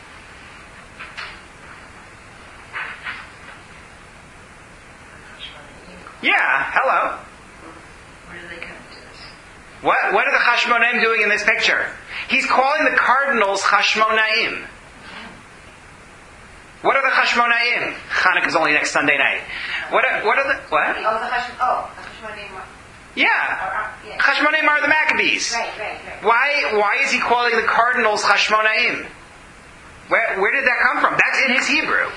Yeah, hello. Where do they come to this? What are the Hashmonaim doing in this picture? He's calling the cardinals Hashmonaim. What are the Hashmonaim? Hanukkah's only next Sunday night. What? Oh, the Hashmonaim. Yeah. Hashmonaim are the Maccabees. Right. Why is he calling the cardinals Hashmonaim? Where did that come from? That's in his Hebrew.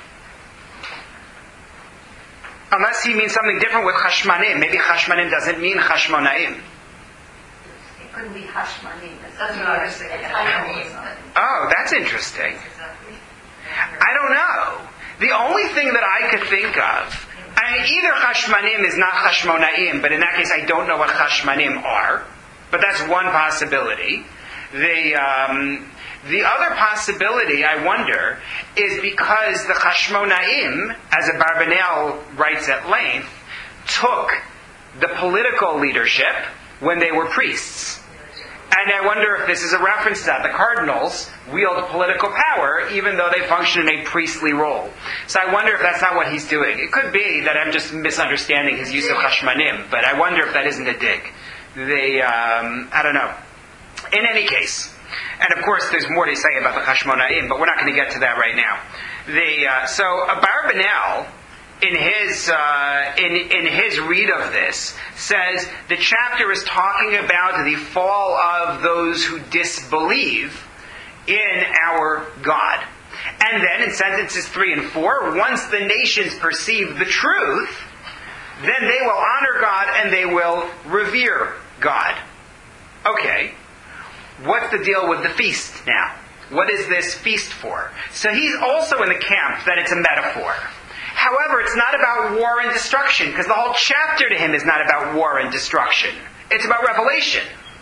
Unless he means something different with Hashmanim. Maybe Hashmanim doesn't mean Hashmonaim. It couldn't be Hashmanim. That's what I was thinking. Oh, that's interesting. I don't know. The only thing that I could think of, either Hashmanim is not Hashmonaim, but in that case I don't know what Hashmanim are. But that's one possibility. The other possibility, I wonder, is because the Hashmonaim, as Abarbanel writes at length, took the political leadership when they were priests. And I wonder if this is a reference to that. The cardinals wield political power even though they function in a priestly role. So I wonder if that's not what he's doing. It could be that I'm just misunderstanding his use of Hashmanim, but I wonder if that isn't a dig. I don't know. In any case, and of course there's more to say about the Hashmonaim, but we're not going to get to that right now. So Abarbanel, in his read of this, says the chapter is talking about the fall of those who disbelieve in our God. And then in sentences 3 and 4, once the nations perceive the truth, then they will honor God and they will revere God. Okay, what's the deal with the feast now? What is this feast for? So he's also in the camp that it's a metaphor. However, it's not about war and destruction, because the whole chapter to him is not about war and destruction. It's about revelation.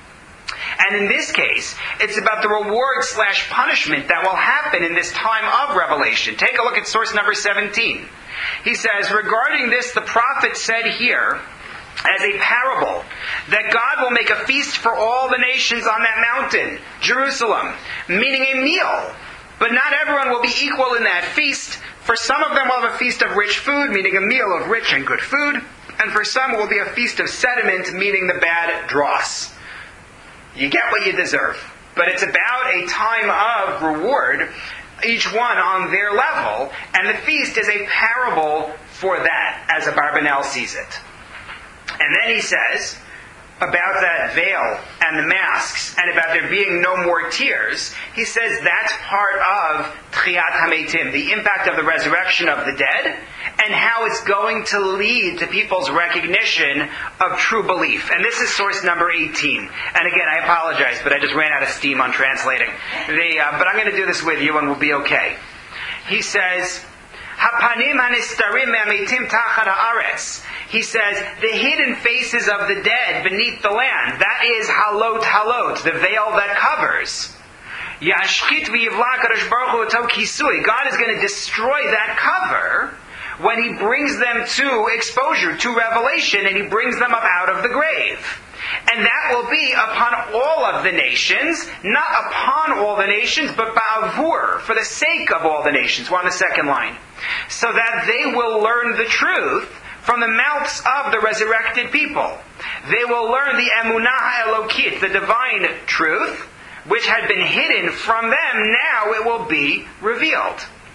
And in this case, it's about the reward/punishment that will happen in this time of revelation. Take a look at source number 17. He says, regarding this, the prophet said here, as a parable, that God will make a feast for all the nations on that mountain, Jerusalem, meaning a meal. But not everyone will be equal in that feast. For some of them will have a feast of rich food, meaning a meal of rich and good food. And for some it will be a feast of sediment, meaning the bad dross. You get what you deserve. But it's about a time of reward, each one on their level. And the feast is a parable for that, as Abarbanel sees it. And then he says, about that veil and the masks, and about there being no more tears, he says that's part of Tchiyat HaMeitim, the impact of the resurrection of the dead, and how it's going to lead to people's recognition of true belief. And this is source number 18. And again, I apologize, but I just ran out of steam on translating. But I'm going to do this with you, and we'll be okay. He says, Hapanim hanistarim me'amitim tachat haaretz. He says, the hidden faces of the dead beneath the land. That is halot halot, the veil that covers. Yashchit v'yivla kadosh baruch hu oto kisui. God is going to destroy that cover when He brings them to exposure, to revelation, and He brings them up out of the grave. And that will be upon all of the nations, not upon all the nations, but ba'avur, for the sake of all the nations. We're on the second line. So that they will learn the truth from the mouths of the resurrected people. They will learn the emunah elokit, the divine truth, which had been hidden from them. Now it will be revealed.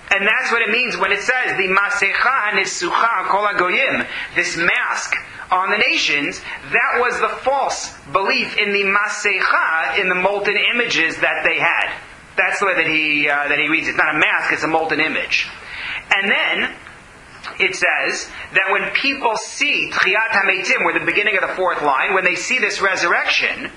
And that's what it means when it says, the Masecha Nesucha Kol HaGoyim, this mask on the nations, that was the false belief in the Masecha, in the molten images that they had. That's the way that he reads it. It's not a mask, it's a molten image. And then, it says that when people see Tchiyat HaMeitim, we're the beginning of the fourth line, when they see this resurrection,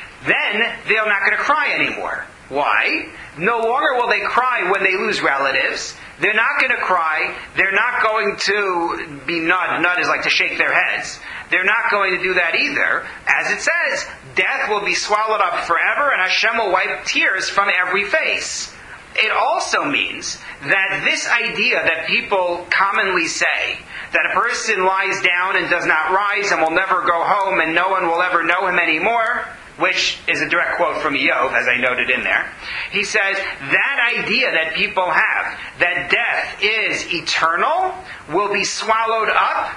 then they're not going to cry anymore. Why? No longer will they cry when they lose relatives. They're not going to cry. They're not going to be nud. Nud is like to shake their heads. They're not going to do that either. As it says, death will be swallowed up forever, and Hashem will wipe tears from every face. It also means that this idea that people commonly say, that a person lies down and does not rise and will never go home and no one will ever know him anymore, which is a direct quote from Iyov, as I noted in there. He says, that idea that people have, that death is eternal, will be swallowed up,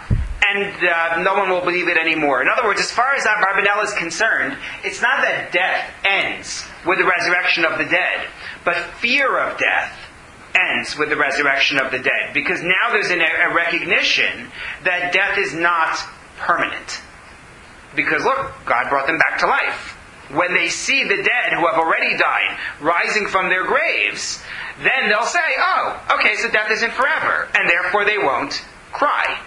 and no one will believe it anymore. In other words, as far as Abarbanel is concerned, it's not that death ends with the resurrection of the dead, but fear of death ends with the resurrection of the dead. Because now there's a recognition that death is not permanent. Because look, God brought them back to life. When they see the dead who have already died rising from their graves, then they'll say, oh, okay, so death isn't forever. And therefore they won't cry.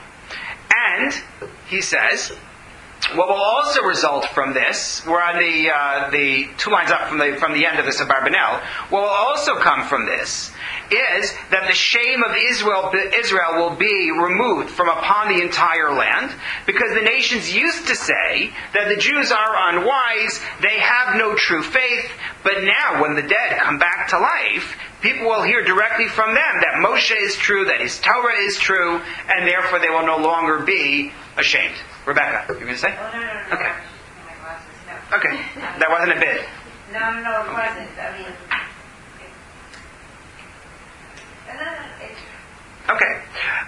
And, he says, what will also result from this, we're on the 2 lines up from the end of this Abarbanel, what will also come from this is that the shame of Israel will be removed from upon the entire land, because the nations used to say that the Jews are unwise, they have no true faith, but now when the dead come back to life, people will hear directly from them that Moshe is true, that his Torah is true, and therefore they will no longer be ashamed. Rebecca, you were going to say? Oh, no. Okay. My glasses, no. Okay. That wasn't a bit. No, it wasn't. I mean... Okay.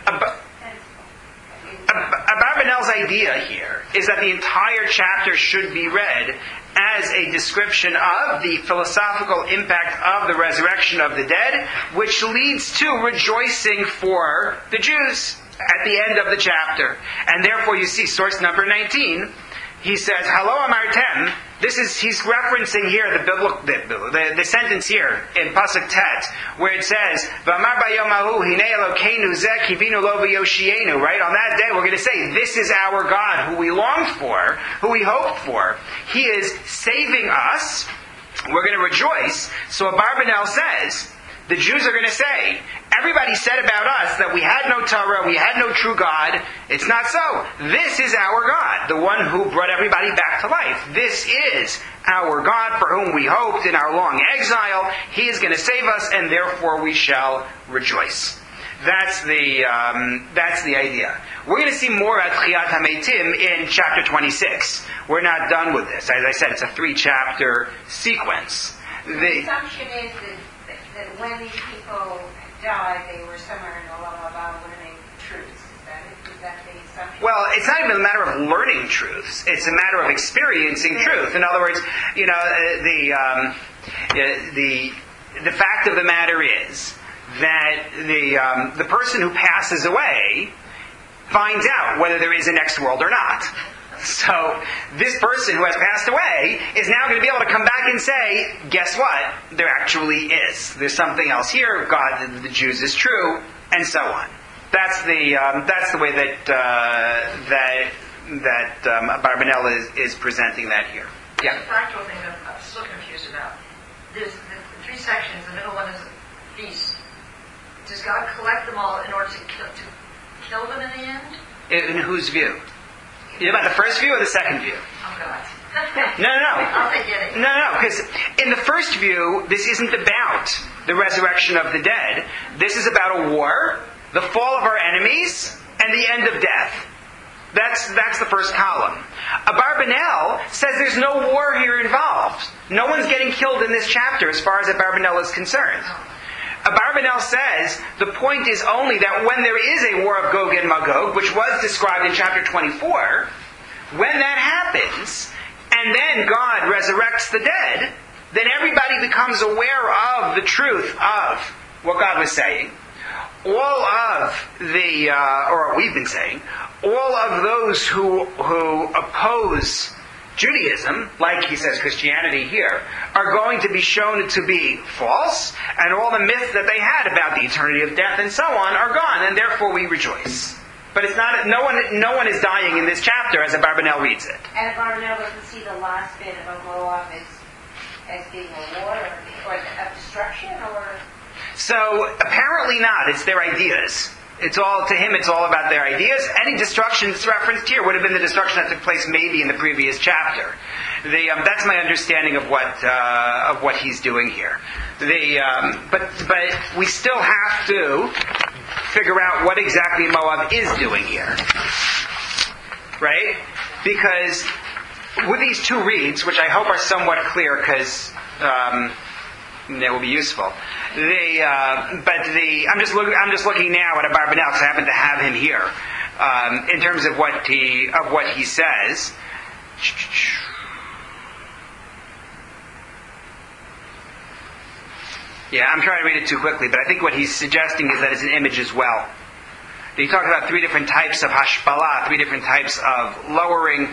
Abarbanel's idea here is that the entire chapter should be read as a description of the philosophical impact of the resurrection of the dead, which leads to rejoicing for the Jews at the end of the chapter. And therefore you see source number 19, he says, Halo Amartem. He's referencing here the sentence here in Pasuk Tet, where it says, V'amar bayomahu hine Elokeinu zeh kivinu lo v'yoshienu. Right? On that day we're going to say, this is our God who we longed for, who we hoped for. He is saving us. We're going to rejoice. So Abarbanel says, the Jews are going to say, everybody said about us that we had no Torah, we had no true God. It's not so. This is our God, the one who brought everybody back to life. This is our God for whom we hoped in our long exile. He is going to save us, and therefore we shall rejoice. That's the idea. We're going to see more at Tchiyat HaMeitim in chapter 26. We're not done with this. As I said, it's a 3-chapter sequence. The assumption is that when these people died, they were somewhere in Olam Haba learning truths. Is that the assumption? Well, it's not even a matter of learning truths. It's a matter of experiencing truth. In other words, the fact of the matter is that the person who passes away finds out whether there is a next world or not. So this person who has passed away is now going to be able to come back and say, guess what? There actually is. There's something else here. God, the Jews is true, and so on. That's the way that Abarbanel is presenting that here. Yeah. The practical thing that I'm still confused about. There's the 3 sections. The middle one is a feast. Does God collect them all in order to kill them in the end? In whose view? You know about the first view or the second view? Oh, God. No. I'll take it. No, because in the first view, this isn't about the resurrection of the dead. This is about a war, the fall of our enemies, and the end of death. That's the first column. Abarbanel says there's no war here involved. No one's getting killed in this chapter as far as Abarbanel is concerned. Abarbanel says the point is only that when there is a war of Gog and Magog, which was described in chapter 24, when that happens, and then God resurrects the dead, then everybody becomes aware of the truth of what God was saying. all of the, or we've been saying, all of those who oppose Judaism, like he says Christianity here, are going to be shown to be false, and all the myths that they had about the eternity of death and so on are gone, and therefore we rejoice. But it's not. No one is dying in this chapter as Abarbanel reads it. And Abarbanel doesn't see the last bit of Moab as being a war or a destruction, or. So apparently not. It's their ideas. It's all to him. It's all about their ideas. Any destruction that's referenced here would have been the destruction that took place maybe in the previous chapter. That's my understanding of what he's doing here. But we still have to figure out what exactly Moab is doing here, right? Because with these two reads, which I hope are somewhat clear, because they will be useful. I'm just looking now at Abarbanel because I happen to have him here in terms of what he says. Yeah, I'm trying to read it too quickly, but I think what he's suggesting is that it's an image as well. He talks about three different types of hashpalah, three different types of lowering.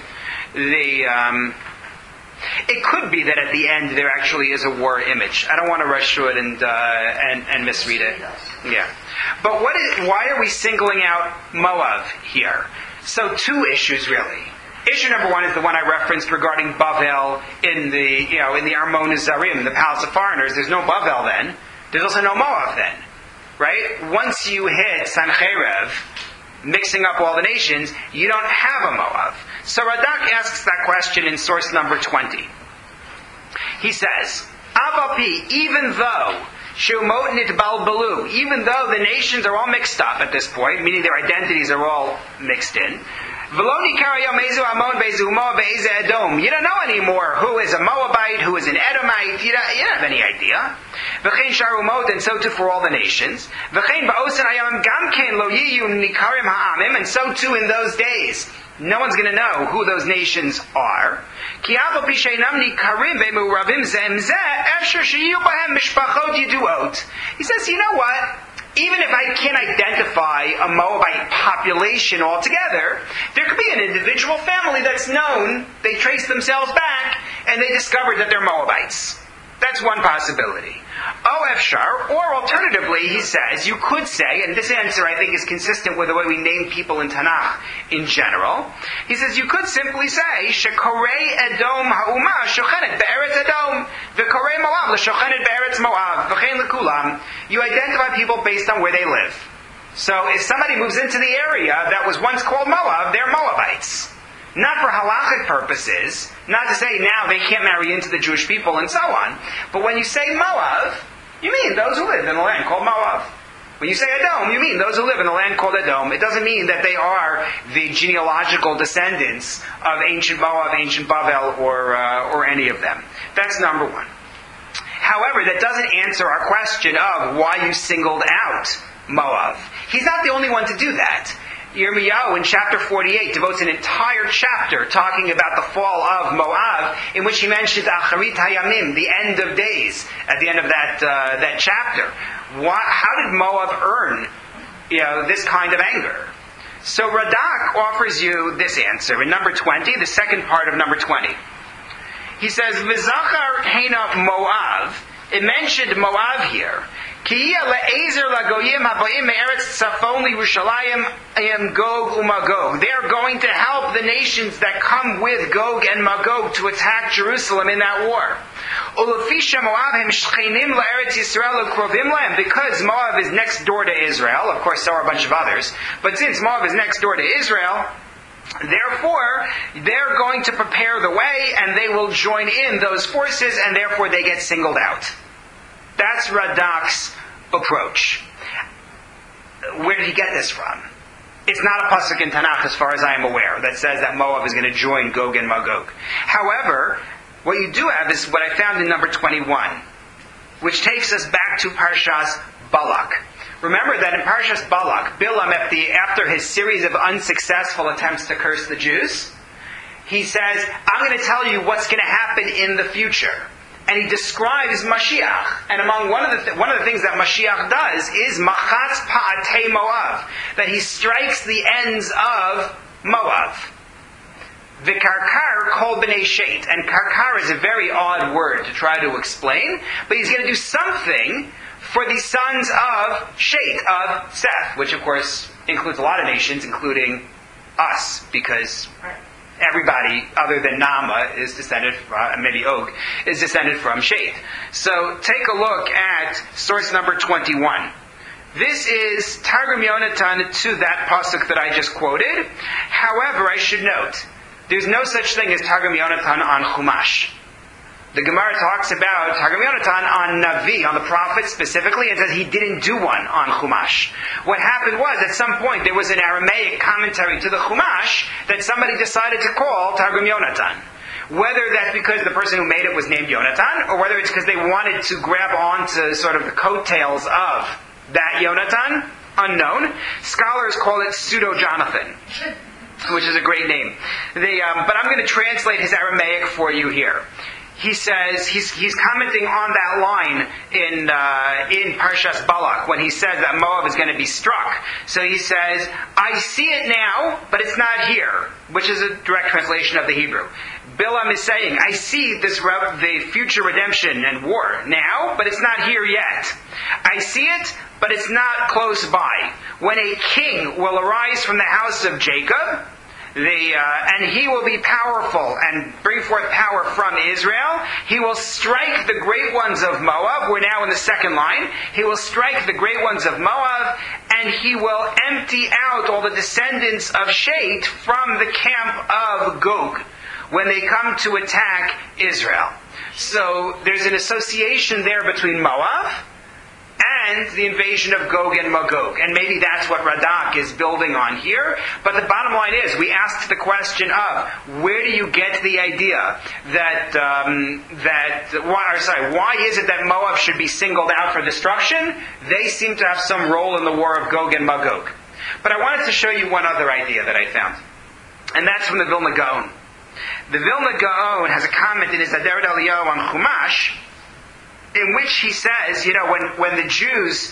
It could be that at the end there actually is a war image. I don't want to rush through it and misread it. Yeah, but why are we singling out Moab here? So two issues really. Issue number one is the one I referenced regarding Bavel in the Armon Zarim, the Palace of Foreigners. There's no Bavel then. There's also no Moab then, right? Once you hit Sancherev, mixing up all the nations, you don't have a Moab. So Radak asks that question in source number 20. He says, Avapi, even though Shumot nitbalbalu, even though the nations are all mixed up at this point, meaning their identities are all mixed in, you don't know anymore who is a Moabite, who is an Edomite. You don't have any idea. And so too for all the nations. And so too in those days. No one's going to know who those nations are. He says, you know what? Even if I can't identify a Moabite population altogether, there could be an individual family that's known, they trace themselves back, and they discovered that they're Moabites. That's one possibility. Efshar, or alternatively, he says, you could say, and this answer I think is consistent with the way we name people in Tanakh in general, he says you could simply say, Shekorei Edom ha'uma shochenet be'eretz Edom, v'korei Moab l'shochenet be'eretz Moab, v'chein l'kulam. You identify people based on where they live. So if somebody moves into the area that was once called Moab, they're Moabites. Not for halachic purposes, not to say now they can't marry into the Jewish people and so on, but when you say Moab, you mean those who live in the land called Moab. When you say Edom, you mean those who live in the land called Edom. It doesn't mean that they are the genealogical descendants of ancient Moab, ancient Bavel, or any of them. That's number one. However, that doesn't answer our question of why you singled out Moab. He's not the only one to do that. Yirmiyahu in chapter 48 devotes an entire chapter talking about the fall of Moab, in which he mentions Acharit Hayamim, the end of days, at the end of that chapter. How did Moab earn this kind of anger? So Radak offers you this answer in number 20, the second part of number 20. He says, V'zachar heina Moab. It mentioned Moab here. They are going to help the nations that come with Gog and Magog to attack Jerusalem in that war. Because Moab is next door to Israel, of course so are a bunch of others, but since Moab is next door to Israel, therefore they're going to prepare the way and they will join in those forces and therefore they get singled out. That's Radak's approach. Where did he get this from? It's not a pasuk in Tanakh, as far as I am aware, that says that Moab is going to join Gog and Magog. However, what you do have is what I found in number 21, which takes us back to Parshas Balak. Remember that in Parshas Balak, Bilam, after his series of unsuccessful attempts to curse the Jews, he says, I'm going to tell you what's going to happen in the future. and he describes Mashiach. And among one of the things that Mashiach does is machatz pa'atei Moav, that he strikes the ends of Moab. V'karkar kol b'nei Shet. And karkar is a very odd word to try to explain, but he's going to do something for the sons of Shet, of Seth, which of course includes a lot of nations, including us, because everybody other than Nama is descended from, maybe Og, is descended from Shet. So take a look at source number 21. This is Targum Yonatan to that pasuk that I just quoted. However, I should note, there's no such thing as Targum Yonatan on Chumash. The Gemara talks about Targum Yonatan on Navi, on the prophet specifically, and says he didn't do one on Chumash. What happened was, at some point, there was an Aramaic commentary to the Chumash that somebody decided to call Targum Yonatan. Whether that's because the person who made it was named Yonatan, or whether it's because they wanted to grab onto sort of the coattails of that Yonatan, unknown. Scholars call it Pseudo-Jonathan, which is a great name. But I'm going to translate his Aramaic for you here. He says, he's commenting on that line in Parshas Balak when he says that Moab is going to be struck. So he says, I see it now, but it's not here, which is a direct translation of the Hebrew. Bilam is saying, I see the future redemption and war now, but it's not here yet. I see it, but it's not close by. When a king will arise from the house of Jacob, and he will be powerful and bring forth power from Israel. He will strike the great ones of Moab. We're now in the second line. He will strike the great ones of Moab, and he will empty out all the descendants of Shet from the camp of Gog when they come to attack Israel. So there's an association there between Moab and the invasion of Gog and Magog. And maybe that's what Radak is building on here. But the bottom line is, we asked the question of, where do you get the idea why is it that Moab should be singled out for destruction? They seem to have some role in the war of Gog and Magog. But I wanted to show you one other idea that I found. And that's from the Vilna Gaon. The Vilna Gaon has a comment in his Aderet Eliyahu on Chumash, in which he says, when the Jews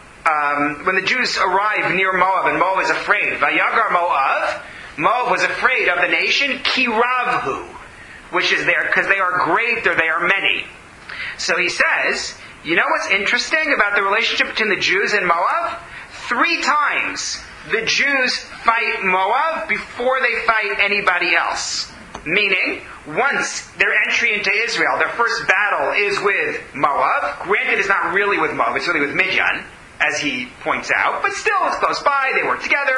arrive near Moab, and Moab is afraid, Vayagar Moab was afraid of the nation, Kiravhu, which is there because they are great or they are many. So he says, you know what's interesting about the relationship between the Jews and Moab? 3 times the Jews fight Moab before they fight anybody else. Meaning, once their entry into Israel, their first battle is with Moab. Granted, it's not really with Moab, it's really with Midian, as he points out. But still, it's close by, they work together,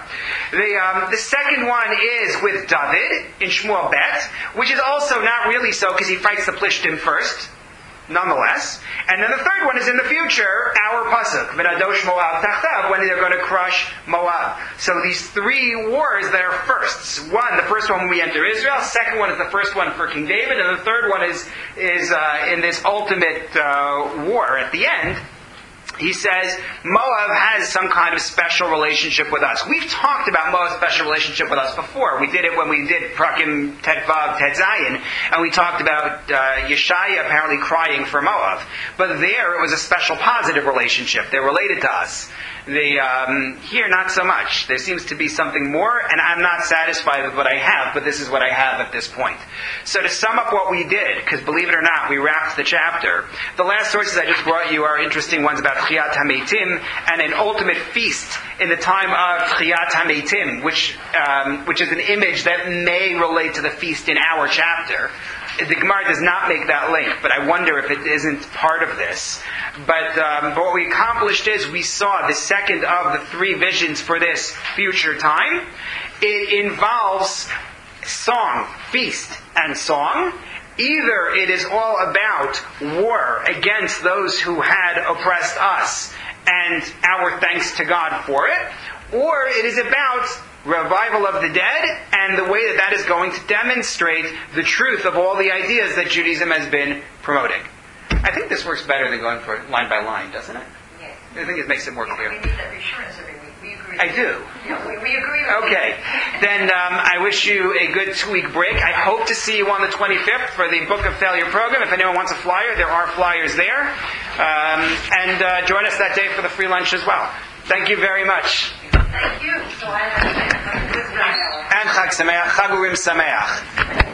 The second one is with David in Shmuel Bet, which is also not really so, because he fights the Plishtim first, nonetheless. And then the third one is in the future, our pasuk, V'nadosh Moab Tachtav, when they're going to crush Moab. So these 3 wars that are firsts. The first one when we enter Israel. Second one is the first one for King David, and the third one is in this ultimate war at the end. He says, Moab has some kind of special relationship with us. We've talked about Moab's special relationship with us before. We did it when we did Prakim Tet Vav Tet Zayin, and we talked about Yeshaya apparently crying for Moab. But there it was a special positive relationship. They're related to us. Here, not so much. There seems to be something more, and I'm not satisfied with what I have, but this is what I have at this point. So to sum up what we did, because believe it or not, we wrapped the chapter. The last sources I just brought you are interesting ones about Tchiyat HaMeitim and an ultimate feast in the time of Tchiyat HaMeitim, which is an image that may relate to the feast in our chapter. The Gemara does not make that link, but I wonder if it isn't part of this. But what we accomplished is we saw the second of the 3 visions for this future time. It involves song, feast, and song. Either it is all about war against those who had oppressed us and our thanks to God for it, or it is about revival of the dead, and the way that is going to demonstrate the truth of all the ideas that Judaism has been promoting. I think this works better than going for line by line, doesn't it? Yes. I think it makes it more clear. We need that reassurance every week. We agree. I do. Yeah, we agree. Okay. Then I wish you a good 2-week break. I hope to see you on the 25th for the Book of Failure program. If anyone wants a flyer, there are flyers there. And join us that day for the free lunch as well. Thank you very much. Thank you. So I have And Chag Sameach, Chag Urim Sameach.